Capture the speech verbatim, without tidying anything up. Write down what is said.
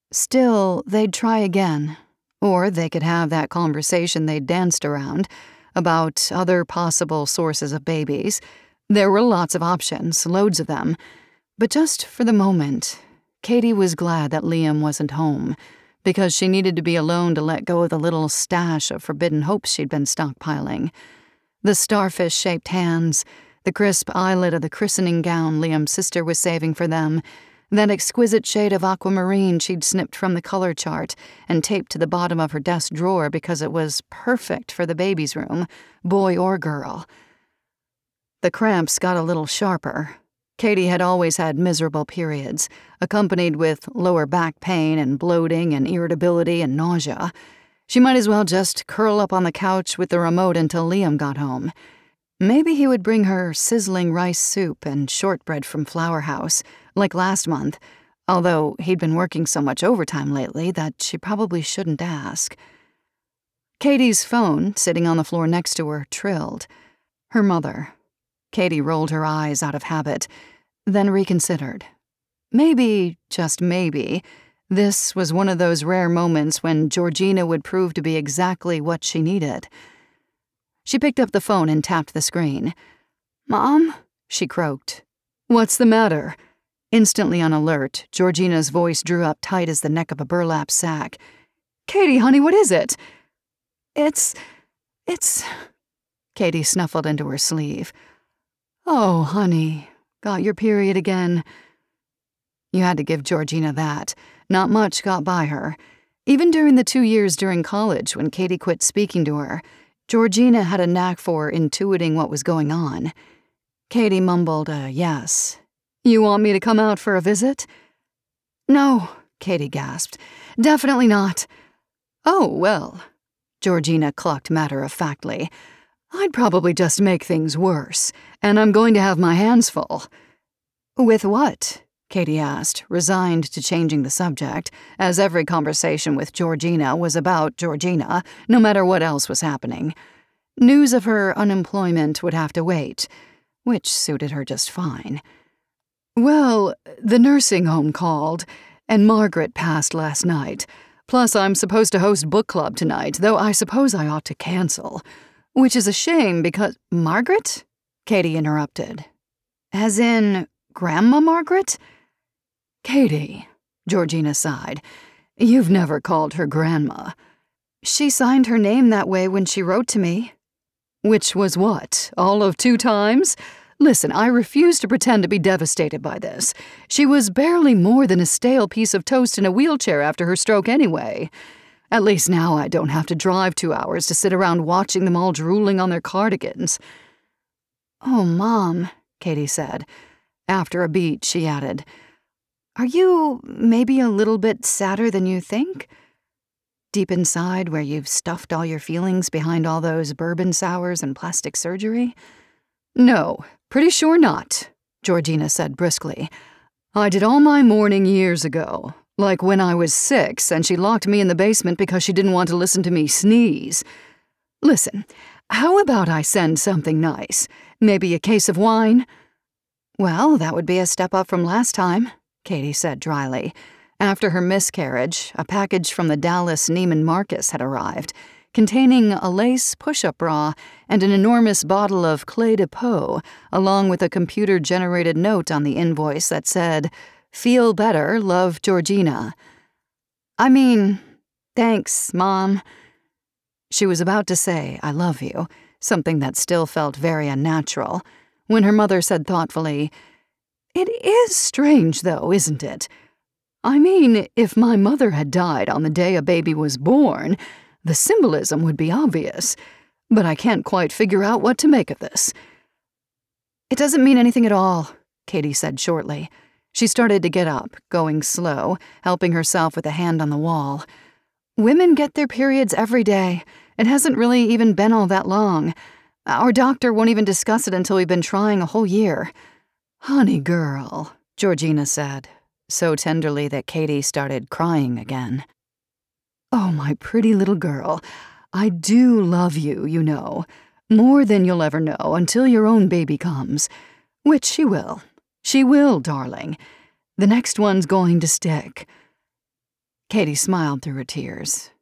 Still, they'd try again. Or they could have that conversation they'd danced around about other possible sources of babies. There were lots of options, loads of them. But just for the moment, Katie was glad that Liam wasn't home, because she needed to be alone to let go of the little stash of forbidden hopes she'd been stockpiling. The starfish-shaped hands, the crisp eyelet of the christening gown Liam's sister was saving for them, that exquisite shade of aquamarine she'd snipped from the color chart and taped to the bottom of her desk drawer because it was perfect for the baby's room, boy or girl. The cramps got a little sharper. Katie had always had miserable periods, accompanied with lower back pain and bloating and irritability and nausea. She might as well just curl up on the couch with the remote until Liam got home. Maybe he would bring her sizzling rice soup and shortbread from Flower House, like last month, although he'd been working so much overtime lately that she probably shouldn't ask. Katie's phone, sitting on the floor next to her, trilled. Her mother. Katie rolled her eyes out of habit, then reconsidered. Maybe, just maybe, this was one of those rare moments when Georgina would prove to be exactly what she needed. She picked up the phone and tapped the screen. "Mom?" she croaked. "What's the matter?" Instantly on alert, Georgina's voice drew up tight as the neck of a burlap sack. "Katie, honey, what is it?" It's... it's... Katie snuffled into her sleeve. "Oh, honey, got your period again." You had to give Georgina that. Not much got by her. Even during the two years during college when Katie quit speaking to her, Georgina had a knack for intuiting what was going on. Katie mumbled a yes. "You want me to come out for a visit?" "No," Katie gasped. "Definitely not." "Oh, well," Georgina clucked matter-of-factly. "I'd probably just make things worse, and I'm going to have my hands full." "With what?" Katie asked, resigned to changing the subject, as every conversation with Georgina was about Georgina, no matter what else was happening. News of her unemployment would have to wait, which suited her just fine. "Well, the nursing home called, and Margaret passed last night. Plus, I'm supposed to host book club tonight, though I suppose I ought to cancel. Which is a shame because—" "Margaret?" Katie interrupted. "As in, Grandma Margaret?" "Katie," Georgina sighed, "you've never called her Grandma." "She signed her name that way when she wrote to me." "Which was what, all of two times? Listen, I refuse to pretend to be devastated by this. She was barely more than a stale piece of toast in a wheelchair after her stroke anyway. At least now I don't have to drive two hours to sit around watching them all drooling on their cardigans." "Oh, Mom," Katie said. After a beat, she added, "Are you maybe a little bit sadder than you think? Deep inside where you've stuffed all your feelings behind all those bourbon sours and plastic surgery?" "No, pretty sure not," Georgina said briskly. "I did all my mourning years ago, like when I was six and she locked me in the basement because she didn't want to listen to me sneeze. Listen, how about I send something nice? Maybe a case of wine?" "Well, that would be a step up from last time," Katie said dryly. After her miscarriage, a package from the Dallas Neiman Marcus had arrived, containing a lace push-up bra and an enormous bottle of Clé de Peau, along with a computer-generated note on the invoice that said, "Feel better, love Georgina." "I mean, thanks, Mom." She was about to say, "I love you," something that still felt very unnatural, when her mother said thoughtfully, "It is strange, though, isn't it? I mean, if my mother had died on the day a baby was born, the symbolism would be obvious, but I can't quite figure out what to make of this." "It doesn't mean anything at all," Katie said shortly. She started to get up, going slow, helping herself with a hand on the wall. "Women get their periods every day. It hasn't really even been all that long. Our doctor won't even discuss it until we've been trying a whole year." "Honey girl," Georgina said, so tenderly that Katie started crying again. "Oh, my pretty little girl, I do love you, you know, more than you'll ever know until your own baby comes. Which she will. She will, darling. The next one's going to stick." Katie smiled through her tears.